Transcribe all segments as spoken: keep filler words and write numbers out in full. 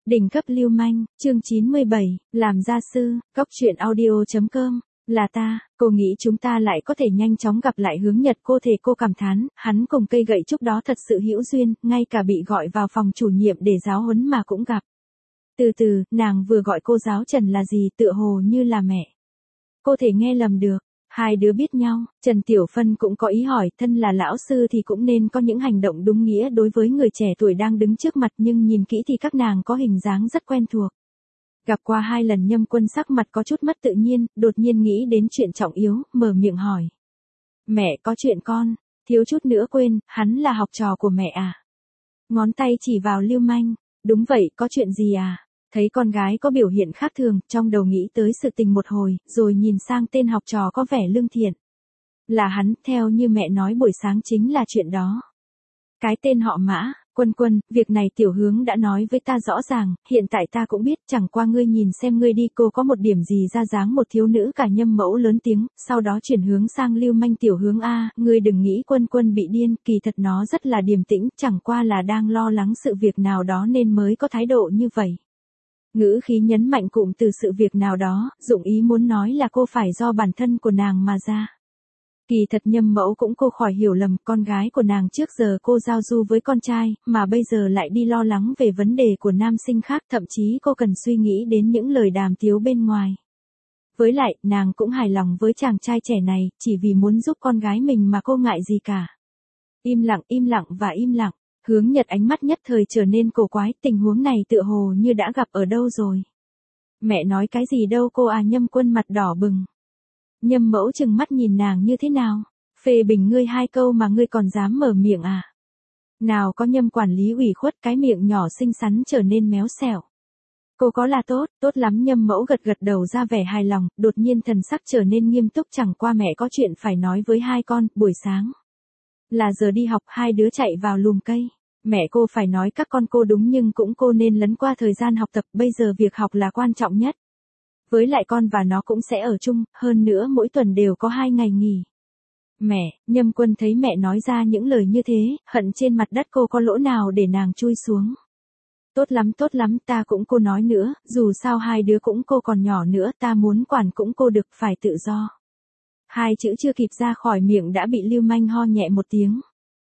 Đỉnh cấp lưu manh, chương chín mươi bảy, làm gia sư, cóc truyện audio chấm com, là ta, cô nghĩ chúng ta lại có thể nhanh chóng gặp lại Hướng Nhật. Cô thể cô cảm thán, hắn cùng cây gậy trúc đó thật sự hữu duyên, ngay cả bị gọi vào phòng chủ nhiệm để giáo huấn mà cũng gặp. Từ từ, nàng vừa gọi cô giáo Trần là gì, tựa hồ như là mẹ. Cô thể nghe lầm được. Hai đứa biết nhau, Trần Tiểu Phân cũng có ý hỏi, thân là lão sư thì cũng nên có những hành động đúng nghĩa đối với người trẻ tuổi đang đứng trước mặt, nhưng nhìn kỹ thì các nàng có hình dáng rất quen thuộc. Gặp qua hai lần Nhâm Quân sắc mặt có chút mất tự nhiên, đột nhiên nghĩ đến chuyện trọng yếu, mở miệng hỏi. Mẹ, có chuyện con, thiếu chút nữa quên, hắn là học trò của mẹ à? Ngón tay chỉ vào Lưu Manh, đúng vậy, có chuyện gì à? Thấy con gái có biểu hiện khác thường, trong đầu nghĩ tới sự tình một hồi, rồi nhìn sang tên học trò có vẻ lương thiện. Là hắn, theo như mẹ nói buổi sáng chính là chuyện đó. Cái tên họ Mã, Quân Quân, việc này Tiểu Hướng đã nói với ta rõ ràng, hiện tại ta cũng biết, chẳng qua ngươi nhìn xem ngươi đi, cô có một điểm gì ra dáng một thiếu nữ. Cả Nhâm Mẫu lớn tiếng, sau đó chuyển hướng sang Lưu Manh. Tiểu Hướng a, ngươi đừng nghĩ Quân Quân bị điên, kỳ thật nó rất là điềm tĩnh, chẳng qua là đang lo lắng sự việc nào đó nên mới có thái độ như vậy. Ngữ khí nhấn mạnh cụm từ sự việc nào đó, dụng ý muốn nói là cô phải do bản thân của nàng mà ra. Kỳ thật Nhâm Mẫu cũng cô khỏi hiểu lầm, con gái của nàng trước giờ cô giao du với con trai, mà bây giờ lại đi lo lắng về vấn đề của nam sinh khác, thậm chí cô cần suy nghĩ đến những lời đàm tiếu bên ngoài. Với lại, nàng cũng hài lòng với chàng trai trẻ này, chỉ vì muốn giúp con gái mình mà cô ngại gì cả. Im lặng, im lặng và im lặng. Hướng Nhật ánh mắt nhất thời trở nên cổ quái, tình huống này tựa hồ như đã gặp ở đâu rồi. Mẹ nói cái gì đâu cô à? Nhâm Quân mặt đỏ bừng. Nhâm Mẫu chừng mắt nhìn nàng như thế nào? Phê bình ngươi hai câu mà ngươi còn dám mở miệng à? Nào có Nhâm quản lý ủy khuất, cái miệng nhỏ xinh xắn trở nên méo xẻo. Cô có là tốt, tốt lắm. Nhâm Mẫu gật gật đầu ra vẻ hài lòng, đột nhiên thần sắc trở nên nghiêm túc. Chẳng qua mẹ có chuyện phải nói với hai con. Buổi sáng là giờ đi học, hai đứa chạy vào lùm cây. Mẹ cô phải nói các con cô đúng, nhưng cũng cô nên lấn qua thời gian học tập, bây giờ việc học là quan trọng nhất. Với lại con và nó cũng sẽ ở chung, hơn nữa mỗi tuần đều có hai ngày nghỉ. Mẹ, Nhâm Quân thấy mẹ nói ra những lời như thế, hận trên mặt đất cô có lỗ nào để nàng chui xuống. Tốt lắm, tốt lắm, ta cũng cô nói nữa, dù sao hai đứa cũng cô còn nhỏ nữa, ta muốn quản cũng cô được, phải tự do. Hai chữ chưa kịp ra khỏi miệng đã bị Lưu Manh ho nhẹ một tiếng.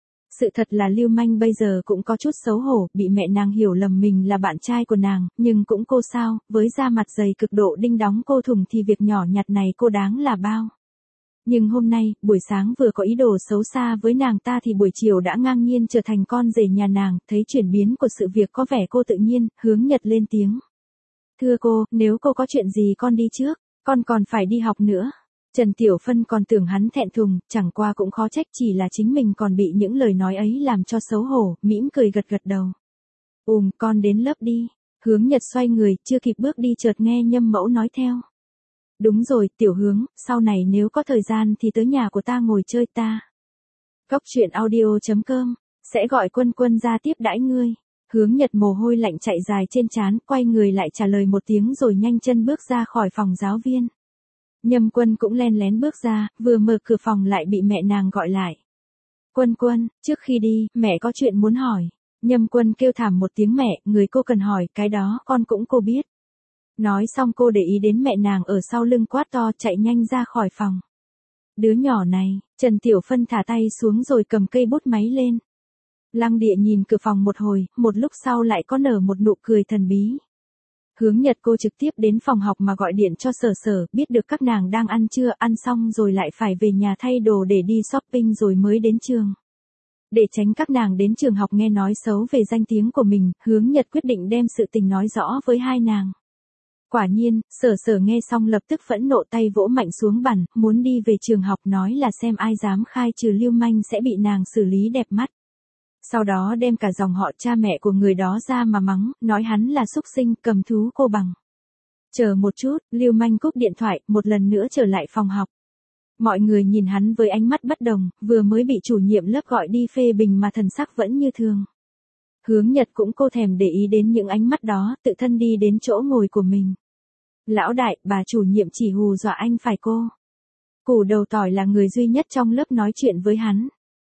Sự thật là Lưu Manh bây giờ cũng có chút xấu hổ, bị mẹ nàng hiểu lầm mình là bạn trai của nàng, nhưng cũng cô sao, với da mặt dày cực độ đinh đóng cô thùng thì việc nhỏ nhặt này cô đáng là bao. Nhưng hôm nay, buổi sáng vừa có ý đồ xấu xa với nàng ta thì buổi chiều đã ngang nhiên trở thành con rể nhà nàng. Thấy chuyển biến của sự việc có vẻ cô tự nhiên, Hướng Nhật lên tiếng. Thưa cô, nếu cô có chuyện gì con đi trước, con còn phải đi học nữa. Trần Tiểu Phân còn tưởng hắn thẹn thùng, chẳng qua cũng khó trách, chỉ là chính mình còn bị những lời nói ấy làm cho xấu hổ, mỉm cười gật gật đầu. Ùm, con đến lớp đi. Hướng Nhật xoay người, chưa kịp bước đi chợt nghe Nhâm Mẫu nói theo. Đúng rồi, Tiểu Hướng, sau này nếu có thời gian thì tới nhà của ta ngồi chơi ta. Cóc truyện audio chấm com, sẽ gọi Quân Quân ra tiếp đãi ngươi. Hướng Nhật mồ hôi lạnh chạy dài trên trán, quay người lại trả lời một tiếng rồi nhanh chân bước ra khỏi phòng giáo viên. Nhâm Quân cũng len lén bước ra, vừa mở cửa phòng lại bị mẹ nàng gọi lại. Quân Quân, trước khi đi, mẹ có chuyện muốn hỏi. Nhâm Quân kêu thảm một tiếng, mẹ, người cô cần hỏi, cái đó, con cũng cô biết. Nói xong cô để ý đến mẹ nàng ở sau lưng quát to, chạy nhanh ra khỏi phòng. Đứa nhỏ này, Trần Tiểu Phân thả tay xuống rồi cầm cây bút máy lên. Lăng Địa nhìn cửa phòng một hồi, một lúc sau lại có nở một nụ cười thần bí. Hướng Nhật cô trực tiếp đến phòng học mà gọi điện cho Sở Sở, biết được các nàng đang ăn trưa, ăn xong rồi lại phải về nhà thay đồ để đi shopping rồi mới đến trường. Để tránh các nàng đến trường học nghe nói xấu về danh tiếng của mình, Hướng Nhật quyết định đem sự tình nói rõ với hai nàng. Quả nhiên, Sở Sở nghe xong lập tức phẫn nộ, tay vỗ mạnh xuống bàn, muốn đi về trường học, nói là xem ai dám khai trừ Lưu Manh sẽ bị nàng xử lý đẹp mắt. Sau đó đem cả dòng họ cha mẹ của người đó ra mà mắng, nói hắn là súc sinh, cầm thú cô bằng. Chờ một chút, Lưu Manh cúp điện thoại, một lần nữa trở lại phòng học. Mọi người nhìn hắn với ánh mắt bất đồng, vừa mới bị chủ nhiệm lớp gọi đi phê bình mà thần sắc vẫn như thường. Hướng Nhật cũng cô thèm để ý đến những ánh mắt đó, tự thân đi đến chỗ ngồi của mình. Lão đại, bà chủ nhiệm chỉ hù dọa anh phải cô. Củ đầu tỏi là người duy nhất trong lớp nói chuyện với hắn.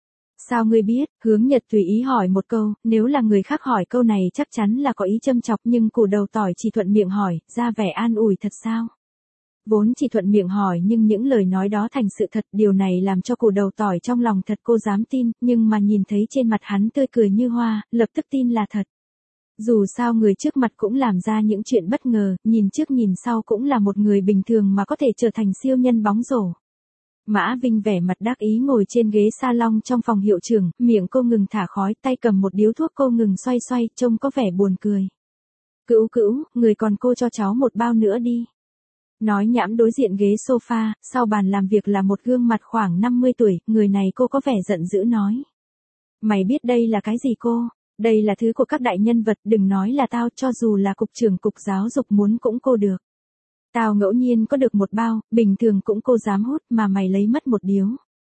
Sao ngươi biết? Hướng Nhật tùy ý hỏi một câu, nếu là người khác hỏi câu này chắc chắn là có ý châm chọc, nhưng củ đầu tỏi chỉ thuận miệng hỏi, ra vẻ an ủi thật sao? Vốn chỉ thuận miệng hỏi nhưng những lời nói đó thành sự thật, điều này làm cho củ đầu tỏi trong lòng thật cô dám tin, nhưng mà nhìn thấy trên mặt hắn tươi cười như hoa, lập tức tin là thật. Dù sao người trước mặt cũng làm ra những chuyện bất ngờ, nhìn trước nhìn sau cũng là một người bình thường mà có thể trở thành siêu nhân bóng rổ. Mã Vinh vẻ mặt đắc ý ngồi trên ghế salon trong phòng hiệu trưởng, miệng cô ngừng thả khói, tay cầm một điếu thuốc cô ngừng xoay xoay, trông có vẻ buồn cười. Cữu cữu, người còn cô cho cháu một bao nữa đi. Nói nhãm đối diện ghế sofa, sau bàn làm việc là một gương mặt khoảng năm mươi tuổi, người này cô có vẻ giận dữ nói. Mày biết đây là cái gì cô? Đây là thứ của các đại nhân vật, đừng nói là tao, cho dù là cục trưởng cục giáo dục muốn cũng cô được. Tao ngẫu nhiên có được một bao, bình thường cũng cô dám hút mà mày lấy mất một điếu.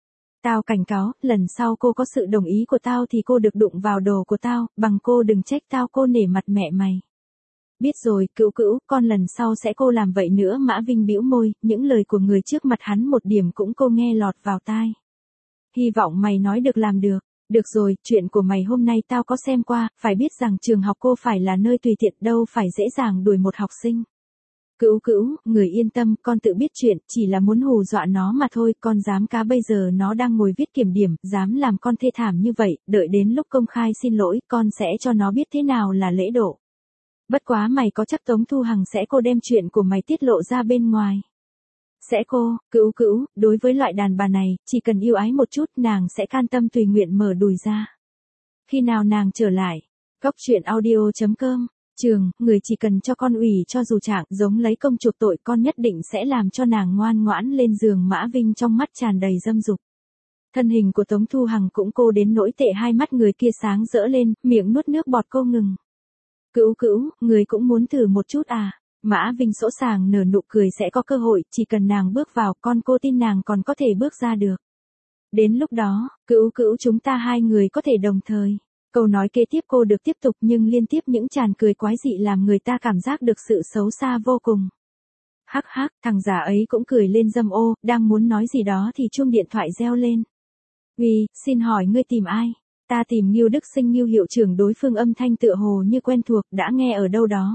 Tao cảnh cáo, lần sau cô có sự đồng ý của tao thì cô được đụng vào đồ của tao, bằng cô đừng trách tao, cô nể mặt mẹ mày. Biết rồi, cữu cữu, con lần sau sẽ cô làm vậy nữa. Mã Vinh bĩu môi, những lời của người trước mặt hắn một điểm cũng cô nghe lọt vào tai. Hy vọng mày nói được làm được. Được rồi, chuyện của mày hôm nay tao có xem qua, phải biết rằng trường học cô phải là nơi tùy tiện, đâu phải dễ dàng đuổi một học sinh. Cữu cữu, người yên tâm, con tự biết chuyện, chỉ là muốn hù dọa nó mà thôi, con dám cá bây giờ nó đang ngồi viết kiểm điểm, dám làm con thê thảm như vậy, đợi đến lúc công khai xin lỗi, con sẽ cho nó biết thế nào là lễ độ. Bất quá mày có chắc Tống Thu Hằng sẽ cô đem chuyện của mày tiết lộ ra bên ngoài? Sẽ cô, cữu cữu, đối với loại đàn bà này, chỉ cần yêu ái một chút nàng sẽ can tâm tùy nguyện mở đùi ra. Khi nào nàng trở lại? Góc truyện audio chấm com. Trường, người chỉ cần cho con ủy cho dù trạng giống lấy công chuộc tội, con nhất định sẽ làm cho nàng ngoan ngoãn lên giường. Mã Vinh trong mắt tràn đầy dâm dục. Thân hình của Tống Thu Hằng cũng cô đến nỗi tệ, hai mắt người kia sáng rỡ lên, miệng nuốt nước bọt cô ngừng. Cữu cữu, người cũng muốn thử một chút à? Mã Vinh sỗ sàng nở nụ cười, sẽ có cơ hội, chỉ cần nàng bước vào, con cô tin nàng còn có thể bước ra được. Đến lúc đó, cữu cữu chúng ta hai người có thể đồng thời. Câu nói kế tiếp cô được tiếp tục nhưng liên tiếp những tràn cười quái dị làm người ta cảm giác được sự xấu xa vô cùng. Hắc hắc, thằng già ấy cũng cười lên dâm ô, đang muốn nói gì đó thì chuông điện thoại reo lên. Uy, xin hỏi ngươi tìm ai? Ta tìm Ngưu Đức Sinh. Ngưu hiệu trưởng, đối phương âm thanh tựa hồ như quen thuộc, đã nghe ở đâu đó.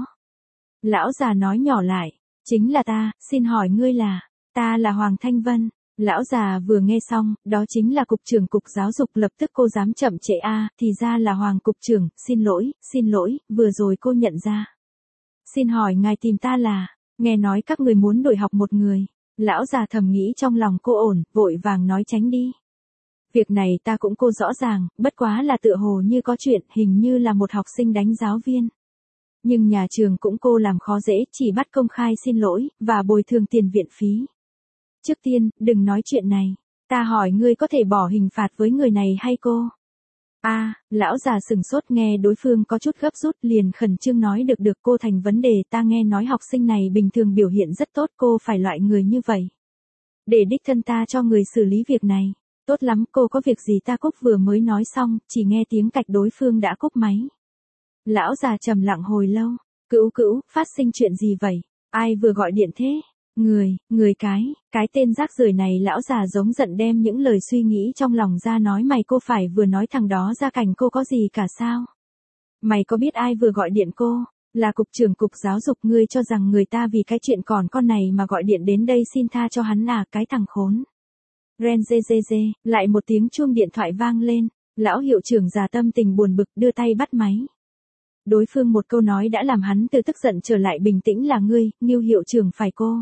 Lão già nói nhỏ lại, chính là ta, xin hỏi ngươi là? Ta là Hoàng Thanh Vân. Lão già vừa nghe xong, đó chính là cục trưởng cục giáo dục, lập tức cô dám chậm trễ a, à, thì ra là Hoàng cục trưởng, xin lỗi, xin lỗi, vừa rồi cô nhận ra. Xin hỏi ngài tìm ta là? Nghe nói các người muốn đổi học một người. Lão già thầm nghĩ trong lòng cô ổn, vội vàng nói tránh đi. Việc này ta cũng cô rõ ràng, bất quá là tựa hồ như có chuyện, hình như là một học sinh đánh giáo viên. Nhưng nhà trường cũng cô làm khó dễ, chỉ bắt công khai xin lỗi, và bồi thường tiền viện phí. Trước tiên, đừng nói chuyện này. Ta hỏi ngươi có thể bỏ hình phạt với người này hay cô? A, à, lão già sừng sốt nghe đối phương có chút gấp rút, liền khẩn trương nói được được cô thành vấn đề, ta nghe nói học sinh này bình thường biểu hiện rất tốt, cô phải loại người như vậy. Để đích thân ta cho người xử lý việc này. Tốt lắm, cô có việc gì ta cúp, vừa mới nói xong, chỉ nghe tiếng cạch đối phương đã cúp máy. Lão già trầm lặng hồi lâu. Cữu cữu, phát sinh chuyện gì vậy? Ai vừa gọi điện thế? Người, người cái, cái tên rác rưởi này. Lão già giống giận đem những lời suy nghĩ trong lòng ra nói, mày cô phải vừa nói thằng đó ra cảnh cô có gì cả sao? Mày có biết ai vừa gọi điện cô? Là cục trưởng cục giáo dục. Ngươi cho rằng người ta vì cái chuyện còn con này mà gọi điện đến đây xin tha cho hắn à, cái thằng khốn. Ren dê dê dê, lại một tiếng chuông điện thoại vang lên. Lão hiệu trưởng già tâm tình buồn bực đưa tay bắt máy. Đối phương một câu nói đã làm hắn từ tức giận trở lại bình tĩnh. Là ngươi, Ngưu hiệu trưởng phải cô?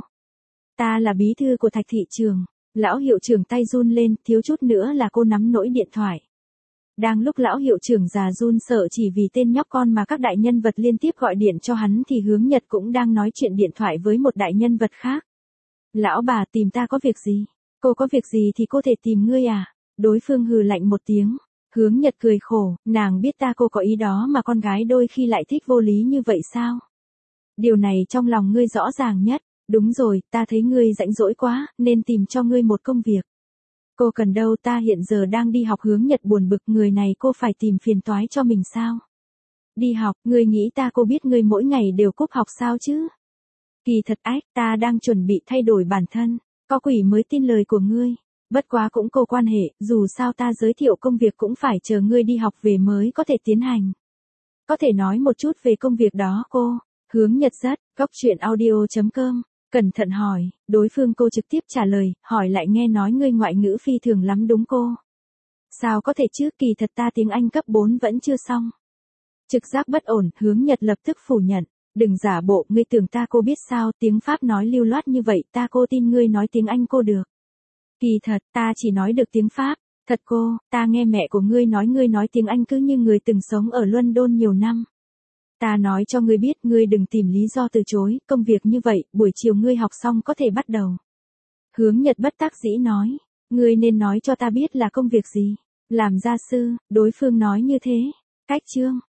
Ta là bí thư của Thạch thị trường. Lão hiệu trưởng tay run lên, thiếu chút nữa là cô nắm nỗi điện thoại. Đang lúc lão hiệu trưởng già run sợ chỉ vì tên nhóc con mà các đại nhân vật liên tiếp gọi điện cho hắn thì Hướng Nhật cũng đang nói chuyện điện thoại với một đại nhân vật khác. Lão bà tìm ta có việc gì? Cô có việc gì thì cô thể tìm ngươi à? Đối phương hừ lạnh một tiếng. Hướng Nhật cười khổ, nàng biết ta cô có ý đó mà con gái đôi khi lại thích vô lý như vậy sao? Điều này trong lòng ngươi rõ ràng nhất. Đúng rồi, ta thấy ngươi rãnh rỗi quá, nên tìm cho ngươi một công việc. Cô cần đâu, ta hiện giờ đang đi học. Hướng Nhật buồn bực, người này cô phải tìm phiền toái cho mình sao? Đi học, ngươi nghĩ ta cô biết ngươi mỗi ngày đều cúp học sao chứ? Kỳ thật ách, ta đang chuẩn bị thay đổi bản thân. Có quỷ mới tin lời của ngươi. Bất quá cũng cô quan hệ, dù sao ta giới thiệu công việc cũng phải chờ ngươi đi học về mới có thể tiến hành. Có thể nói một chút về công việc đó cô. Hướng Nhật rất, góc chuyện audio.com. Cẩn thận hỏi, đối phương cô trực tiếp trả lời, hỏi lại nghe nói ngươi ngoại ngữ phi thường lắm đúng cô. Sao có thể chứ, kỳ thật ta tiếng Anh cấp bốn vẫn chưa xong. Trực giác bất ổn, Hướng Nhật lập tức phủ nhận. Đừng giả bộ, ngươi tưởng ta cô biết sao, tiếng Pháp nói lưu loát như vậy, ta cô tin ngươi nói tiếng Anh cô được. Kỳ thật, ta chỉ nói được tiếng Pháp. Thật cô, ta nghe mẹ của ngươi nói ngươi nói tiếng Anh cứ như người từng sống ở London nhiều năm. Ta nói cho ngươi biết, ngươi đừng tìm lý do từ chối, công việc như vậy, buổi chiều ngươi học xong có thể bắt đầu. Hướng Nhật bất đắc dĩ nói, ngươi nên nói cho ta biết là công việc gì. Làm gia sư, đối phương nói như thế. Cách chương.